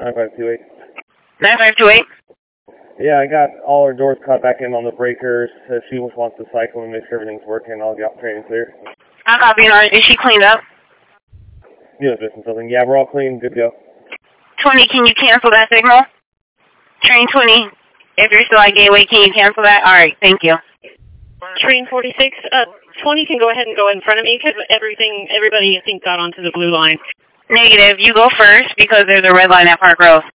9528. 9528? Yeah, I got all her doors cut back in on the breakers. She just wants to cycle and make sure everything's working. I'll get training clear. I copy. Is she cleaned up? Unit business building. Yeah, we're all clean. Good to go. 20, can you cancel that signal? Train 20, if you're still at Gateway, can you cancel that? All right, thank you. Train 46, 20 can go ahead and go in front of me because everybody I think got onto the blue line. Negative, you go first because there's a red line at Park Road.